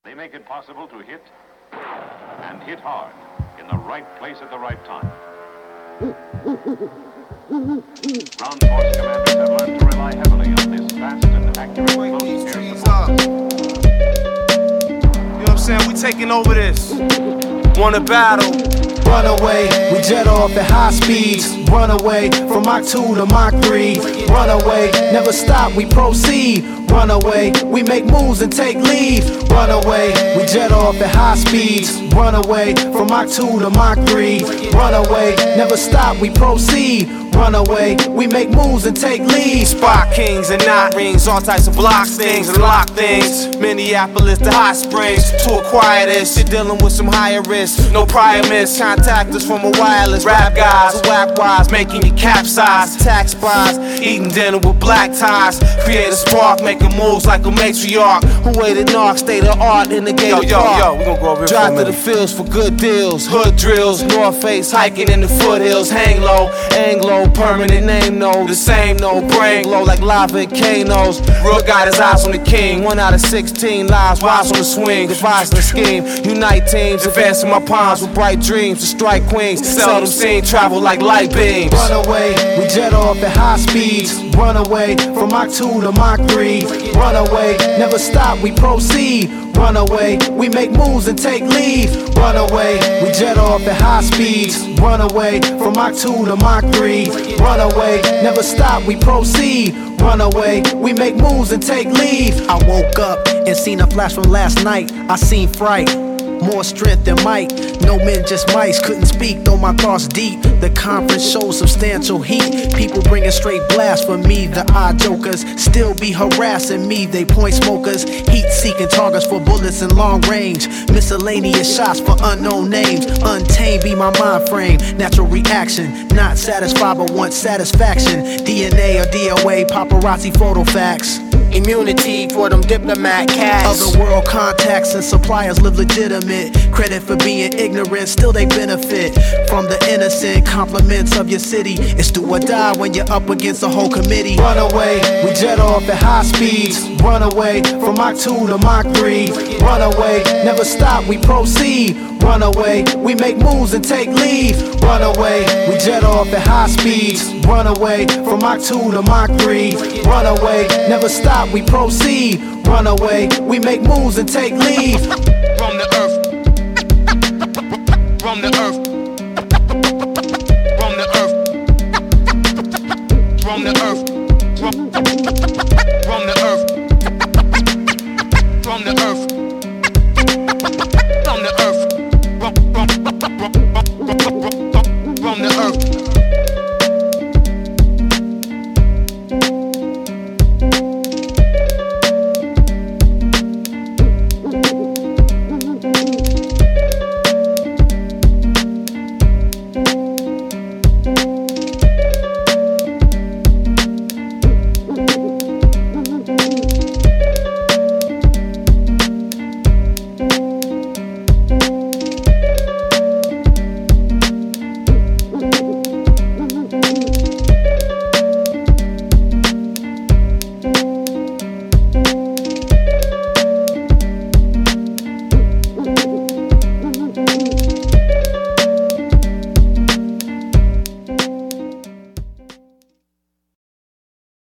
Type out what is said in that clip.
They make it possible to hit and hit hard in the right place at the right time. Ground Force commanders have learned to rely heavily on this fast and accurate close air support. You know what I'm saying? We taking over this. Want a battle. Run away, we jet off at high speeds. Run away from Mach 2 to Mach 3. Run away, never stop, we proceed. Run away, we make moves and take lead. Run away, we jet off at high speeds. Run away from Mach 2 to Mach 3. Run away, never stop, we proceed. Run away, we make moves and take lead. Spot kings and knot rings, all types of block things and lock things. Minneapolis to Hot Springs, to acquire this. You're dealing with some higher risk, no prior miss. Contact us from a wireless. Rap guys, whack wise, making you capsize. Tax spies, eating dinner with black ties. Create a spark, making moves like a matriarch. Who waited knock, state of art in the gate. Yo, we gon' go over here. Drive to the fields for good deals, hood drills, North Face hiking in the foothills. Hang low, Anglo, permanent name, no, the same, no, brain glow like lava and Kanos. Real got his eyes on the king. 1 out of 16 lives, wise on the swing, devising a scheme. Unite teams, advancing my palms with bright dreams to strike queens. Seldom seen, travel like light beams. Run away, we jet off at high speeds. Run away from Mach 2 to Mach 3. Run away, never stop, we proceed. Run away, we make moves and take lead. Run away, we jet off at high speeds. Run away from Mach 2 to Mach 3. Run away, never stop, we proceed. Run away, we make moves and take lead. I woke up and seen a flash from last night. I seen fright, more strength than might. No men, just mice, couldn't speak, though my thoughts deep. The conference shows substantial heat. People bringing straight blast for me. The odd jokers still be harassing me. They point smokers, heat-seeking targets for bullets in long range. Miscellaneous shots for unknown names. Untamed be my mind frame. Natural reaction, not satisfied but want satisfaction. DNA or DOA, paparazzi photo facts. Immunity for them diplomat cats. Other world contacts and suppliers live legitimate. Credit for being ignorant, still they benefit from the innocent compliments of your city. It's do or die when you're up against the whole committee. Run away, we jet off at high speeds. Run away from Mach 2 to Mach 3. Run away, never stop, we proceed. Run away, we make moves and take lead. Run away, we jet off at high speeds. Run away from Mach 2 to Mach 3. Run away, never stop, we proceed. Run away, we make moves and take lead. From the earth, from the earth, from the earth, from the earth, from the earth, from the earth.